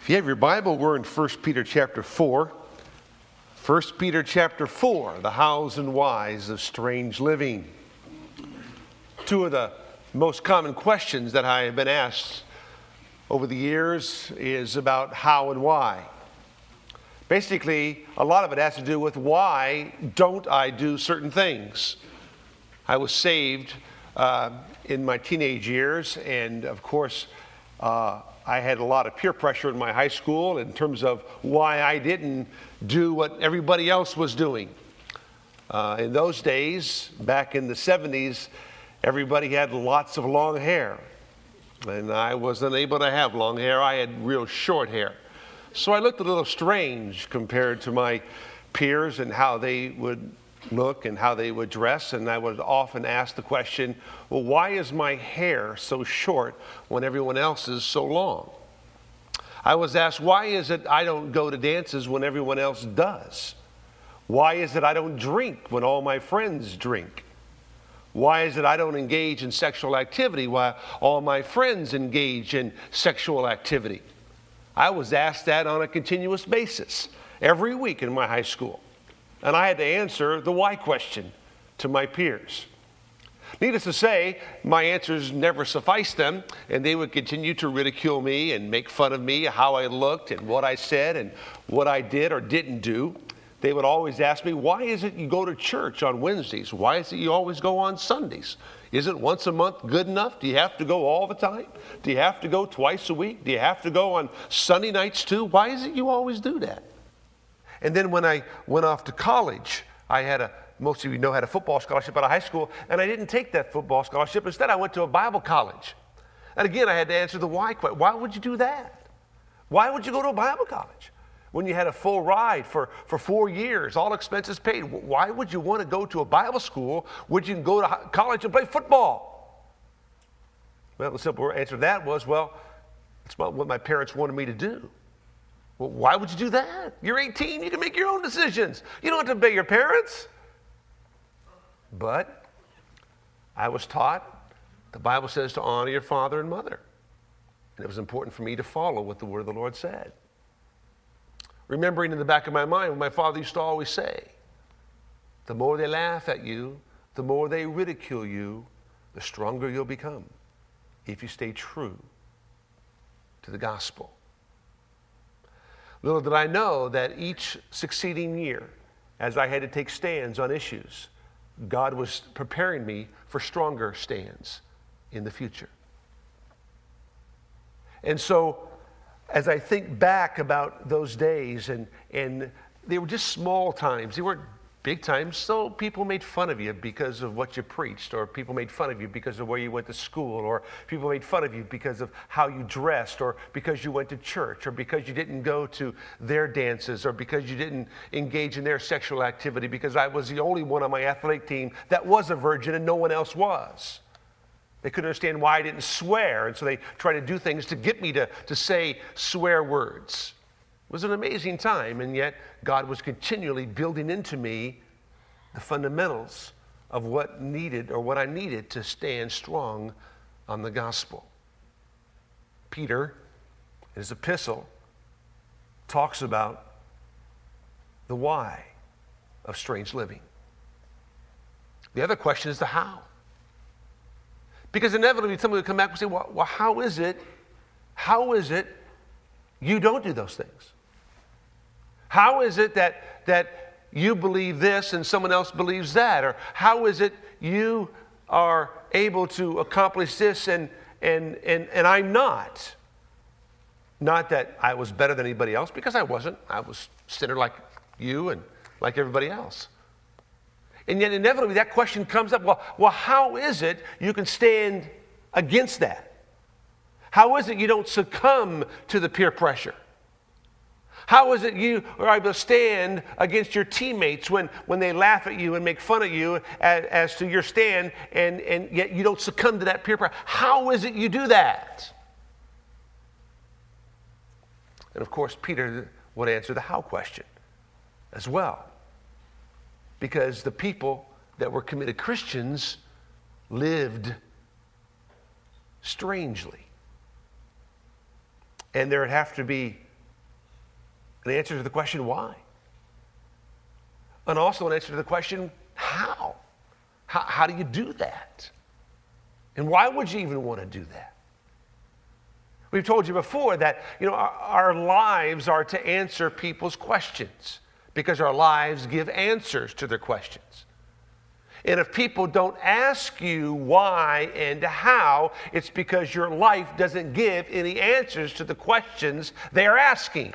If you have your Bible, we're in 1 Peter chapter 4. 1 Peter chapter 4, the hows and whys of strange living. Two of the most common questions that I have been asked over the years is about how and why. Basically, a lot of it has to do with why don't I do certain things. I was saved in my teenage years, and of course, I had a lot of peer pressure in my high school in terms of why I didn't do what everybody else was doing. In those days, back in the 70s, everybody had lots of long hair. And I wasn't able to have long hair. I had real short hair. So I looked a little strange compared to my peers and how they would look and how they would dress. And I would often ask the question, well, why is my hair so short when everyone else is so long? I was asked, why is it I don't go to dances when everyone else does? Why is it I don't drink when all my friends drink? Why is it I don't engage in sexual activity while all my friends engage in sexual activity? I was asked that on a continuous basis every week in my high school. And I had to answer the why question to my peers. Needless to say, my answers never sufficed them, and they would continue to ridicule me and make fun of me, how I looked and what I said and what I did or didn't do. They would always ask me, why is it you go to church on Wednesdays? Why is it you always go on Sundays? Isn't once a month good enough? Do you have to go all the time? Do you have to go twice a week? Do you have to go on Sunday nights too? Why is it you always do that? And then when I went off to college, most of you know, I had a football scholarship out of high school, and I didn't take that football scholarship. Instead, I went to a Bible college. And again, I had to answer the why question. Why would you do that? Why would you go to a Bible college when you had a full ride for 4 years, all expenses paid? Why would you want to go to a Bible school when you can go to college and play football? Well, the simple answer to that was, it's not what my parents wanted me to do. Well, why would you do that? You're 18, you can make your own decisions. You don't have to obey your parents. But I was taught, the Bible says to honor your father and mother. And it was important for me to follow what the word of the Lord said. Remembering in the back of my mind what my father used to always say, the more they laugh at you, the more they ridicule you, the stronger you'll become if you stay true to the gospel. Little did I know that each succeeding year, as I had to take stands on issues, God was preparing me for stronger stands in the future. And so, as I think back about those days, and they were just small times, they weren't big times, so people made fun of you because of what you preached, or people made fun of you because of where you went to school, or people made fun of you because of how you dressed, or because you went to church, or because you didn't go to their dances, or because you didn't engage in their sexual activity, because I was the only one on my athletic team that was a virgin and no one else was. They couldn't understand why I didn't swear, and so they tried to do things to get me to say swear words. It was an amazing time, and yet God was continually building into me the fundamentals of what I needed to stand strong on the gospel. Peter, in his epistle, talks about the why of strange living. The other question is the how. Because inevitably somebody will come back and say, well, how is it you don't do those things? How is it that you believe this and someone else believes that? Or how is it you are able to accomplish this and I'm not? Not that I was better than anybody else, because I wasn't. I was a sinner like you and like everybody else. And yet inevitably that question comes up, well, how is it you can stand against that? How is it you don't succumb to the peer pressure? How is it you are able to stand against your teammates when they laugh at you and make fun of you as to your stand, and yet you don't succumb to that peer pressure? How is it you do that? And of course, Peter would answer the how question as well. Because the people that were committed Christians lived strangely. And there would have to be An answer to the question, why? And also an answer to the question, how? How do you do that? And why would you even want to do that? We've told you before that, our lives are to answer people's questions because our lives give answers to their questions. And if people don't ask you why and how, it's because your life doesn't give any answers to the questions they are asking.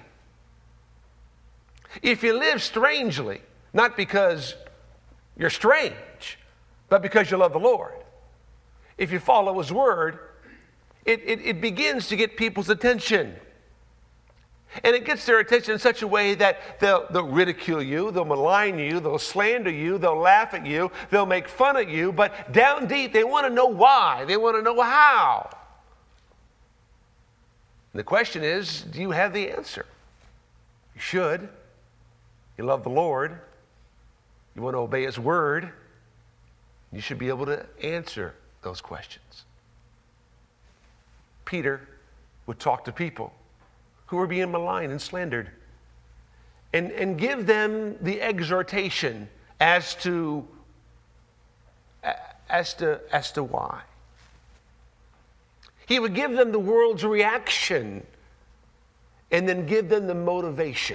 If you live strangely, not because you're strange, but because you love the Lord, if you follow His word, it begins to get people's attention. And it gets their attention in such a way that they'll ridicule you, they'll malign you, they'll slander you, they'll laugh at you, they'll make fun of you, but down deep they want to know why, they want to know how. And the question is, do you have the answer? You should. You love the Lord. You want to obey His word. You should be able to answer those questions. Peter would talk to people who were being maligned and slandered and give them the exhortation as to why. He would give them the world's reaction and then give them the motivation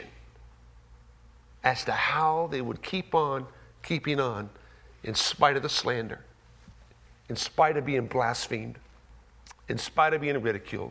as to how they would keep on keeping on in spite of the slander, in spite of being blasphemed, in spite of being ridiculed.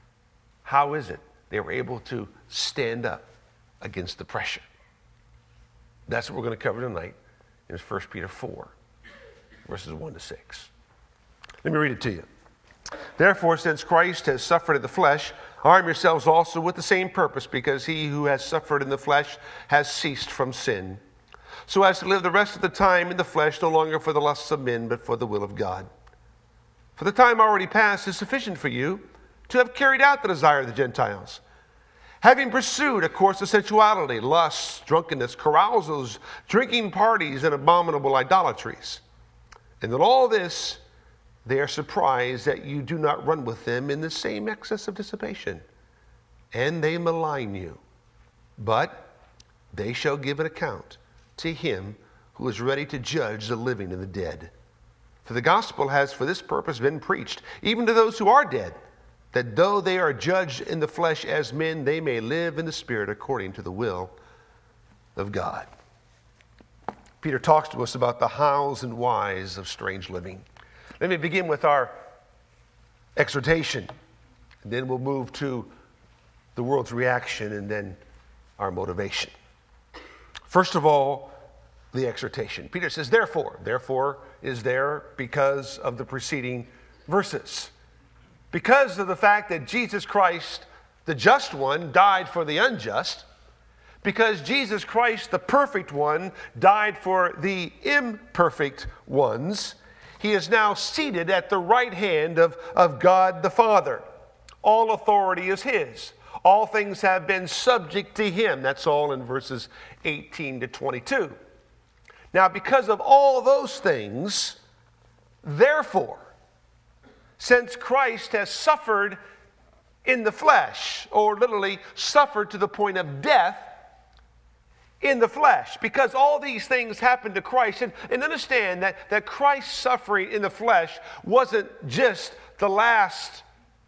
How is it they were able to stand up against the pressure? That's what we're going to cover tonight in 1 Peter 4, verses 1 to 6. Let me read it to you. Therefore, since Christ has suffered in the flesh, arm yourselves also with the same purpose, because he who has suffered in the flesh has ceased from sin, so as to live the rest of the time in the flesh, no longer for the lusts of men, but for the will of God. For the time already past is sufficient for you to have carried out the desire of the Gentiles, having pursued a course of sensuality, lusts, drunkenness, carousals, drinking parties, and abominable idolatries. And in all this, they are surprised that you do not run with them in the same excess of dissipation. And they malign you. But they shall give an account to him who is ready to judge the living and the dead. For the gospel has for this purpose been preached, even to those who are dead, that though they are judged in the flesh as men, they may live in the spirit according to the will of God. Peter talks to us about the hows and whys of strange living. Let me begin with our exhortation, and then we'll move to the world's reaction and then our motivation. First of all, the exhortation. Peter says, therefore is there because of the preceding verses. Because of the fact that Jesus Christ, the just one, died for the unjust, because Jesus Christ, the perfect one, died for the imperfect ones, he is now seated at the right hand of God the Father. All authority is his. All things have been subject to him. That's all in verses 18 to 22. Now, because of all those things, therefore, since Christ has suffered in the flesh, or literally suffered to the point of death in the flesh, because all these things happened to Christ, and understand that Christ's suffering in the flesh wasn't just the last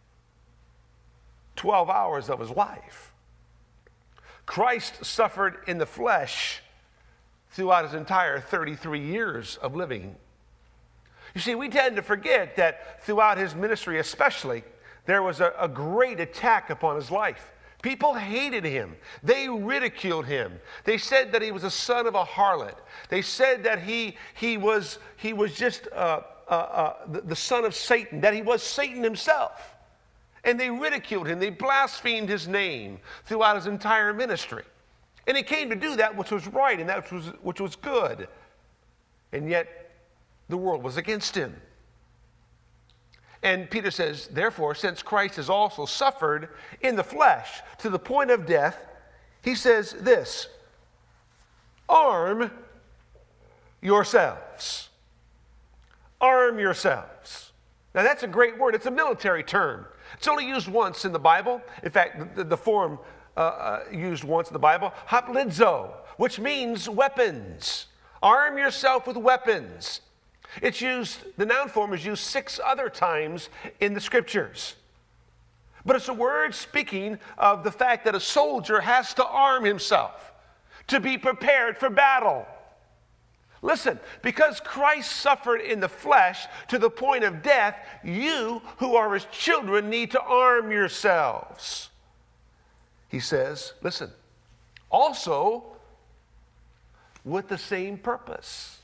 12 hours of his life. Christ suffered in the flesh throughout his entire 33 years of living. You see, we tend to forget that throughout his ministry especially, there was a great attack upon his life. People hated him. They ridiculed him. They said that he was a son of a harlot. They said that he was just the son of Satan, that he was Satan himself. And they ridiculed him. They blasphemed his name throughout his entire ministry. And he came to do that which was right and that which was good. And yet the world was against him. And Peter says, therefore, since Christ has also suffered in the flesh to the point of death, he says this, arm yourselves. Arm yourselves. Now that's a great word. It's a military term. It's only used once in the Bible. In fact, the form used once in the Bible, haplizo, which means weapons. Arm yourself with weapons. It's used, the noun form is used 6 other times in the scriptures. But it's a word speaking of the fact that a soldier has to arm himself to be prepared for battle. Listen, because Christ suffered in the flesh to the point of death, you who are his children need to arm yourselves. He says, listen, also with the same purpose.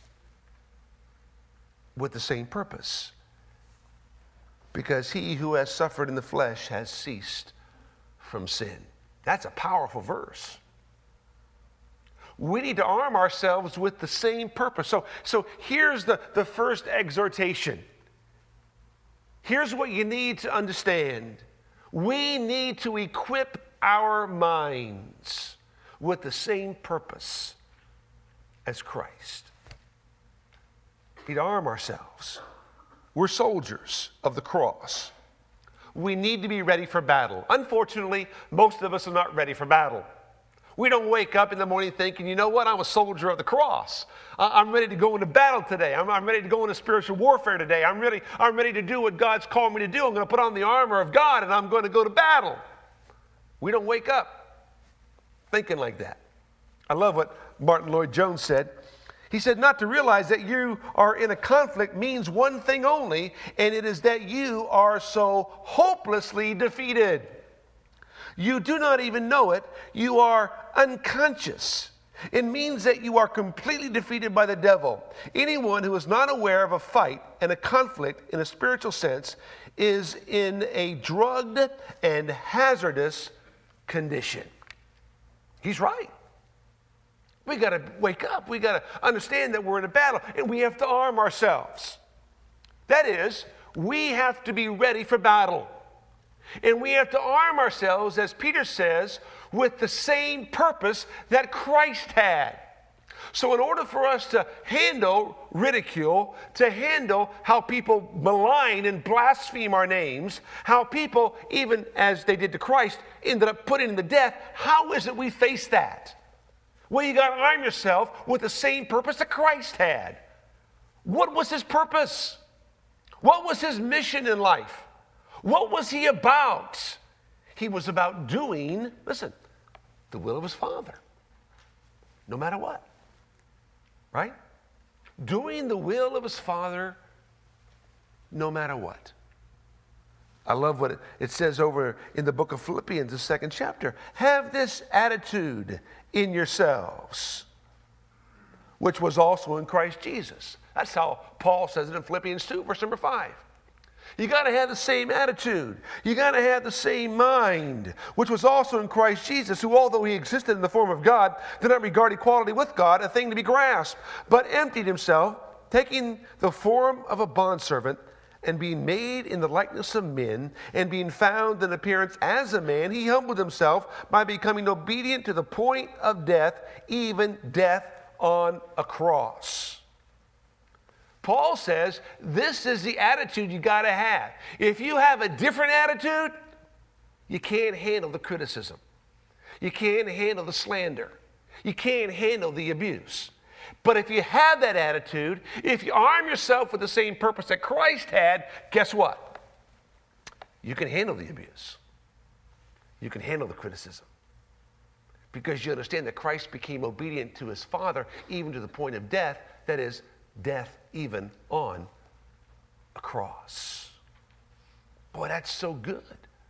With the same purpose. Because he who has suffered in the flesh has ceased from sin. That's a powerful verse. We need to arm ourselves with the same purpose. So here's the first exhortation. Here's what you need to understand. We need to equip our minds with the same purpose as Christ. We need to arm ourselves. We're soldiers of the cross. We need to be ready for battle. Unfortunately, most of us are not ready for battle. We don't wake up in the morning thinking, you know what, I'm a soldier of the cross. I'm ready to go into battle today. I'm ready to go into spiritual warfare today. I'm ready to do what God's called me to do. I'm going to put on the armor of God and I'm going to go to battle. We don't wake up thinking like that. I love what Martin Lloyd-Jones said. He said, not to realize that you are in a conflict means one thing only, and it is that you are so hopelessly defeated. You do not even know it. You are unconscious. It means that you are completely defeated by the devil. Anyone who is not aware of a fight and a conflict in a spiritual sense is in a drugged and hazardous condition. He's right. We got to wake up. We got to understand that we're in a battle and we have to arm ourselves. That is, we have to be ready for battle. And we have to arm ourselves, as Peter says, with the same purpose that Christ had. So in order for us to handle ridicule, to handle how people malign and blaspheme our names, how people, even as they did to Christ, ended up putting him to death, how is it we face that? Well, you got to arm yourself with the same purpose that Christ had. What was his purpose? What was his mission in life? What was he about? He was about doing, listen, the will of his Father, no matter what, right? Doing the will of his Father, no matter what. I love what it says over in the book of Philippians, the 2nd chapter. Have this attitude in yourselves, which was also in Christ Jesus. That's how Paul says it in Philippians 2, verse number 5. You got to have the same attitude. You got to have the same mind, which was also in Christ Jesus, who, although he existed in the form of God, did not regard equality with God a thing to be grasped, but emptied himself, taking the form of a bondservant, and being made in the likeness of men, and being found in appearance as a man, he humbled himself by becoming obedient to the point of death, even death on a cross. Paul says this is the attitude you got to have. If you have a different attitude, you can't handle the criticism. You can't handle the slander. You can't handle the abuse. But if you have that attitude, if you arm yourself with the same purpose that Christ had, guess what? You can handle the abuse. You can handle the criticism. Because you understand that Christ became obedient to his Father even to the point of death, that is, death even on a cross. Boy, that's so good.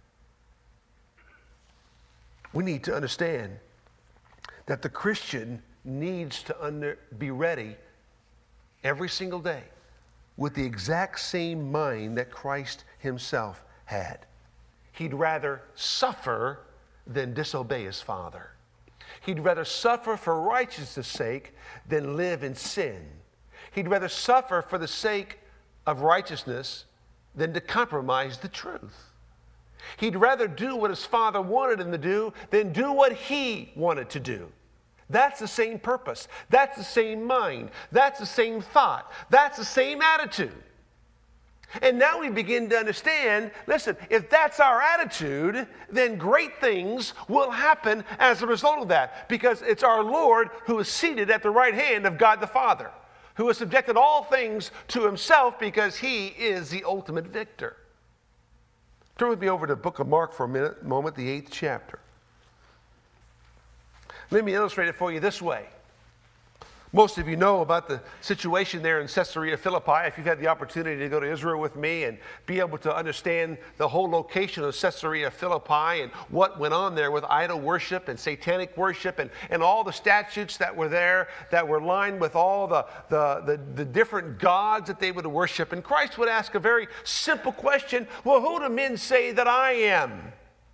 We need to understand that the Christian needs to be ready every single day with the exact same mind that Christ himself had. He'd rather suffer than disobey his Father. He'd rather suffer for righteousness' sake than live in sin. He'd rather suffer for the sake of righteousness than to compromise the truth. He'd rather do what his Father wanted him to do than do what he wanted to do. That's the same purpose. That's the same mind. That's the same thought. That's the same attitude. And now we begin to understand, listen, if that's our attitude, then great things will happen as a result of that, because it's our Lord who is seated at the right hand of God the Father, who has subjected all things to himself because he is the ultimate victor. Turn with me over to the book of Mark for a moment, the 8th chapter. Let me illustrate it for you this way. Most of you know about the situation there in Caesarea Philippi. If you've had the opportunity to go to Israel with me and be able to understand the whole location of Caesarea Philippi and what went on there with idol worship and satanic worship and all the statutes that were there that were lined with all the different gods that they would worship. And Christ would ask a very simple question, well, who do men say that I am?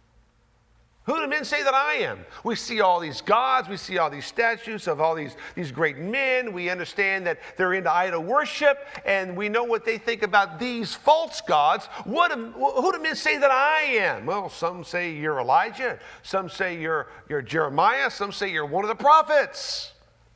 Who do men say that I am? We see all these gods, we see all these statues of all these great men. We understand that they're into idol worship, and we know what they think about these false gods. Who do men say that I am? Well, some say you're Elijah, some say you're Jeremiah, some say you're one of the prophets.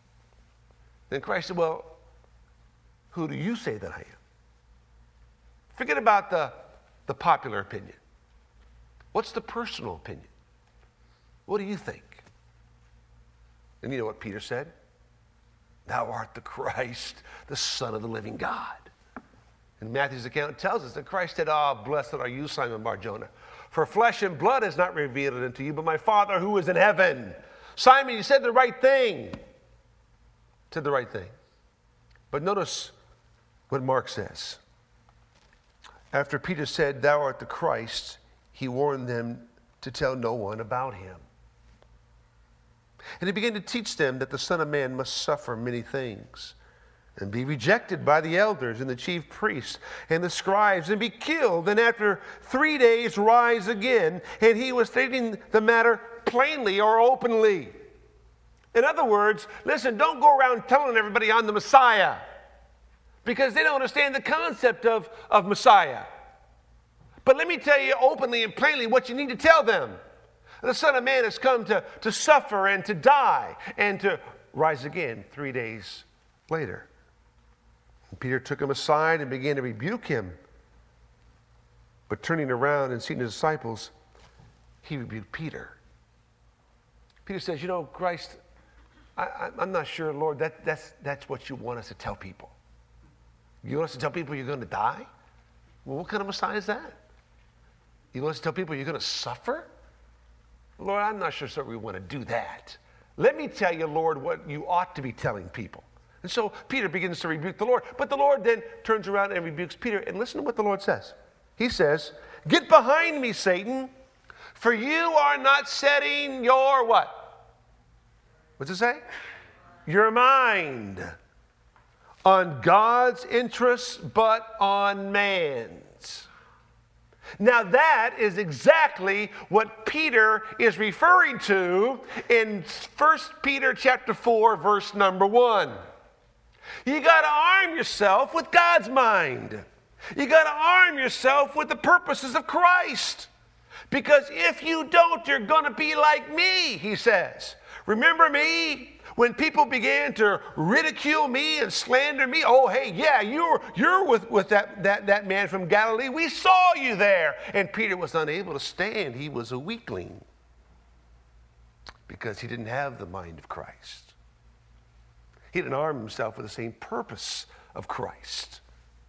Then Christ said, well, who do you say that I am? Forget about the popular opinion. What's the personal opinion? What do you think? And you know what Peter said? Thou art the Christ, the Son of the living God. And Matthew's account tells us that Christ said, blessed are you, Simon Bar-Jonah, for flesh and blood has not revealed it unto you, but my Father who is in heaven. Simon, you said the right thing. Said the right thing. But notice what Mark says. After Peter said, thou art the Christ, he warned them to tell no one about him. And he began to teach them that the Son of Man must suffer many things and be rejected by the elders and the chief priests and the scribes and be killed, and after 3 days rise again. And he was stating the matter plainly or openly. In other words, listen, don't go around telling everybody I'm the Messiah, because they don't understand the concept of Messiah. But let me tell you openly and plainly what you need to tell them. The Son of Man has come to suffer and to die and to rise again 3 days later. And Peter took him aside and began to rebuke him. But turning around and seeing his disciples, he rebuked Peter. Peter says, Christ, I'm not sure, Lord, that's what you want us to tell people. You want us to tell people you're going to die? Well, what kind of Messiah is that? You want us to tell people you're going to suffer? Lord, I'm not sure we want to do that. Let me tell you, Lord, what you ought to be telling people. And so Peter begins to rebuke the Lord. But the Lord then turns around and rebukes Peter. And listen to what the Lord says. He says, get behind me, Satan, for you are not setting your what? What's it say? Your mind on God's interests, but on man's. Now that is exactly what Peter is referring to in 1 Peter chapter 4, verse number 1. You got to arm yourself with God's mind. You got to arm yourself with the purposes of Christ. Because if you don't, you're going to be like me, he says. Remember me? When people began to ridicule me and slander me, oh, hey, yeah, you're with that man from Galilee. We saw you there. And Peter was unable to stand. He was a weakling because he didn't have the mind of Christ. He didn't arm himself with the same purpose of Christ.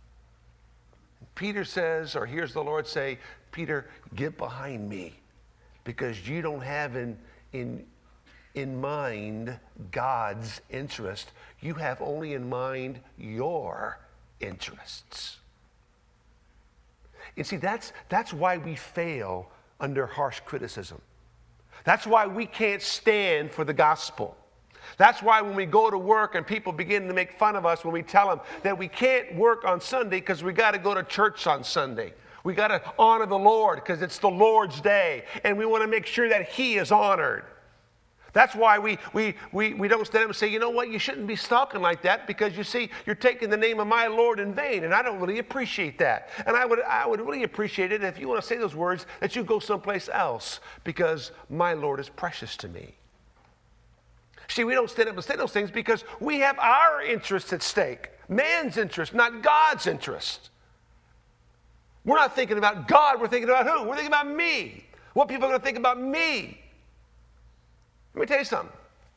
Peter says, or hears the Lord say, Peter, get behind me, because you don't have in mind God's interest. You have only in mind your interests. And see, that's why we fail under harsh criticism. That's why we can't stand for the gospel. That's why when we go to work and people begin to make fun of us when we tell them that we can't work on Sunday because we got to go to church on Sunday. We got to honor the Lord because it's the Lord's day, and we want to make sure that He is honored. That's why we don't stand up and say, you know what, you shouldn't be talking like that, because you see, you're taking the name of my Lord in vain, and I don't really appreciate that. And I would really appreciate it if you want to say those words, that you go someplace else, because my Lord is precious to me. See, we don't stand up and say those things because we have our interests at stake. Man's interest, not God's interest. We're not thinking about God. We're thinking about who? We're thinking about me. What people are going to think about me. Let me tell you something.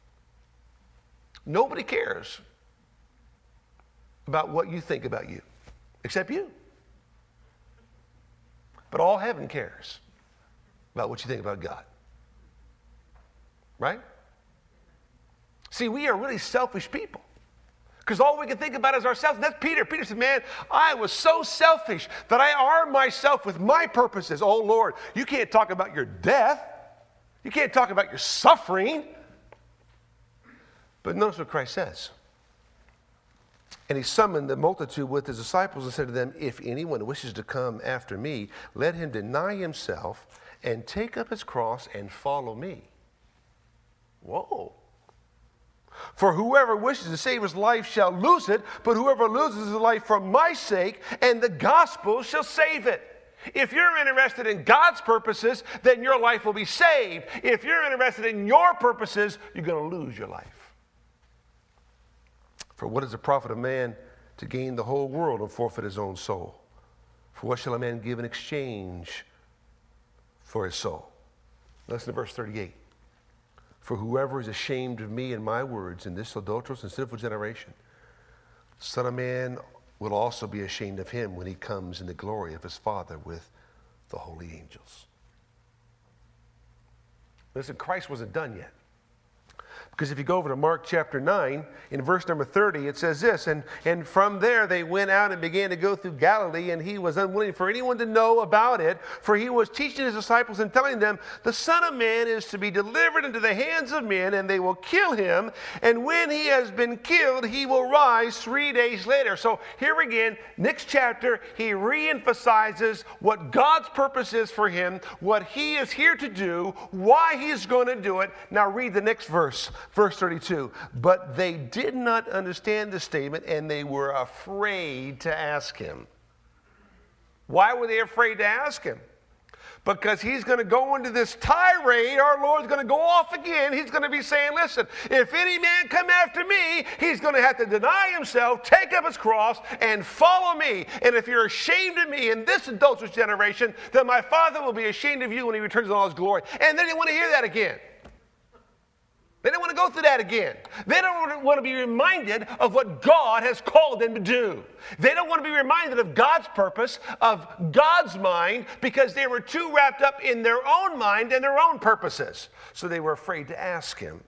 Nobody cares about what you think about you, except you. But all heaven cares about what you think about God. Right? See, we are really selfish people. Because all we can think about is ourselves. And that's Peter. Peter said, man, I was so selfish that I armed myself with my purposes. Oh, Lord, you can't talk about your death. You can't talk about your suffering. But notice what Christ says. And he summoned the multitude with his disciples and said to them, if anyone wishes to come after me, let him deny himself and take up his cross and follow me. Whoa. For whoever wishes to save his life shall lose it, but whoever loses his life for my sake and the gospel shall save it. If you're interested in God's purposes, then your life will be saved. If you're interested in your purposes, you're going to lose your life. For what is the profit of man to gain the whole world and forfeit his own soul? For what shall a man give in exchange for his soul? Listen to verse 38. For whoever is ashamed of me and my words in this adulterous and sinful generation, the Son of Man will also be ashamed of him when he comes in the glory of his Father with the holy angels. Listen, Christ wasn't done yet. Because if you go over to Mark chapter 9, in verse number 30, it says this, and from there they went out and began to go through Galilee, and he was unwilling for anyone to know about it, for he was teaching his disciples and telling them, the Son of Man is to be delivered into the hands of men, and they will kill him, and when he has been killed, he will rise 3 days later. So here again, next chapter, he reemphasizes what God's purpose is for him, what he is here to do, why he's going to do it. Now read the next verse. Verse 32, but they did not understand the statement and they were afraid to ask him. Why were they afraid to ask him? Because he's going to go into this tirade. Our Lord's going to go off again. He's going to be saying, listen, if any man come after me, he's going to have to deny himself, take up his cross, and follow me. And if you're ashamed of me in this adulterous generation, then my Father will be ashamed of you when he returns in all his glory. And they didn't want to hear that again. They don't want to go through that again. They don't want to be reminded of what God has called them to do. They don't want to be reminded of God's purpose, of God's mind, because they were too wrapped up in their own mind and their own purposes. So they were afraid to ask him.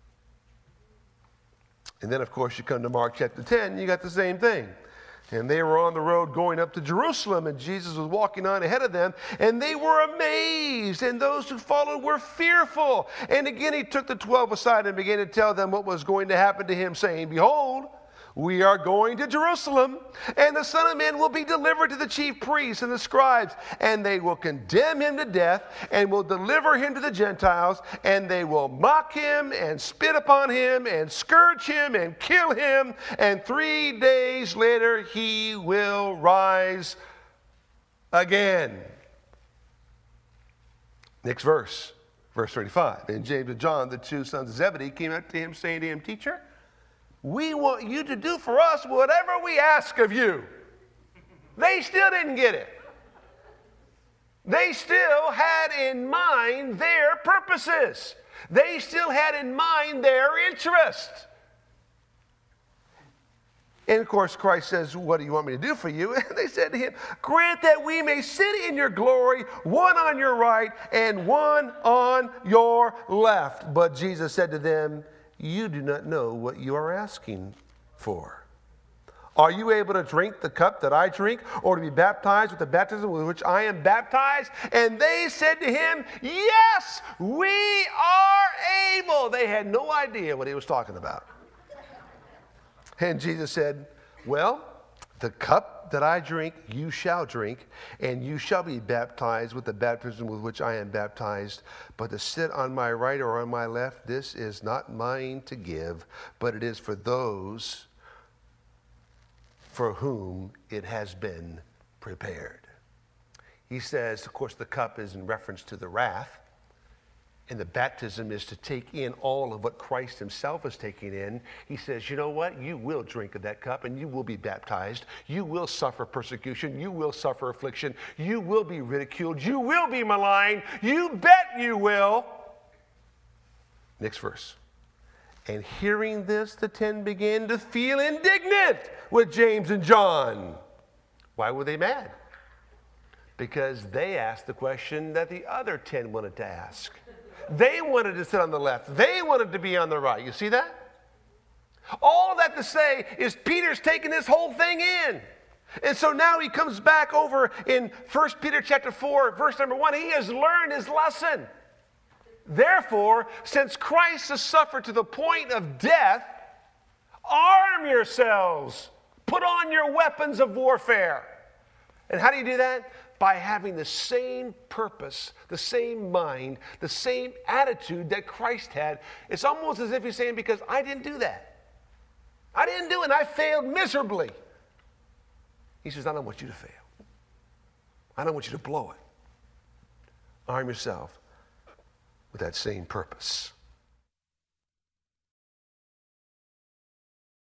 And then, of course, you come to Mark chapter 10, you got the same thing. And they were on the road going up to Jerusalem, and Jesus was walking on ahead of them, and they were amazed, and those who followed were fearful. And again he took the 12 aside and began to tell them what was going to happen to him, saying, behold, we are going to Jerusalem, and the Son of Man will be delivered to the chief priests and the scribes, and they will condemn him to death, and will deliver him to the Gentiles, and they will mock him, and spit upon him, and scourge him, and kill him, and 3 days later he will rise again. Next verse, verse 35. And James and John, the two sons of Zebedee, came up to him, saying to him, Teacher, we want you to do for us whatever we ask of you. They still didn't get it. They still had in mind their purposes. They still had in mind their interest. And of course, Christ says, what do you want me to do for you? And they said to him, grant that we may sit in your glory, one on your right and one on your left. But Jesus said to them, you do not know what you are asking for. Are you able to drink the cup that I drink, or to be baptized with the baptism with which I am baptized? And they said to him, yes, we are able. They had no idea what he was talking about. And Jesus said, well, the cup that I drink, you shall drink, and you shall be baptized with the baptism with which I am baptized. But to sit on my right or on my left, this is not mine to give, but it is for those for whom it has been prepared. He says, of course, the cup is in reference to the wrath. And the baptism is to take in all of what Christ himself is taking in. He says, you know what? You will drink of that cup and you will be baptized. You will suffer persecution. You will suffer affliction. You will be ridiculed. You will be maligned. You bet you will. Next verse. And hearing this, the 10 began to feel indignant with James and John. Why were they mad? Because they asked the question that the other 10 wanted to ask. They wanted to sit on the left. They wanted to be on the right. You see that? All that to say is Peter's taking this whole thing in. And so now he comes back over in 1 Peter chapter 4, verse number 1. He has learned his lesson. Therefore, since Christ has suffered to the point of death, arm yourselves. Put on your weapons of warfare. And how do you do that? By having the same purpose, the same mind, the same attitude that Christ had. It's almost as if he's saying, because I didn't do that. I didn't do it, and I failed miserably. He says, I don't want you to fail. I don't want you to blow it. Arm yourself with that same purpose.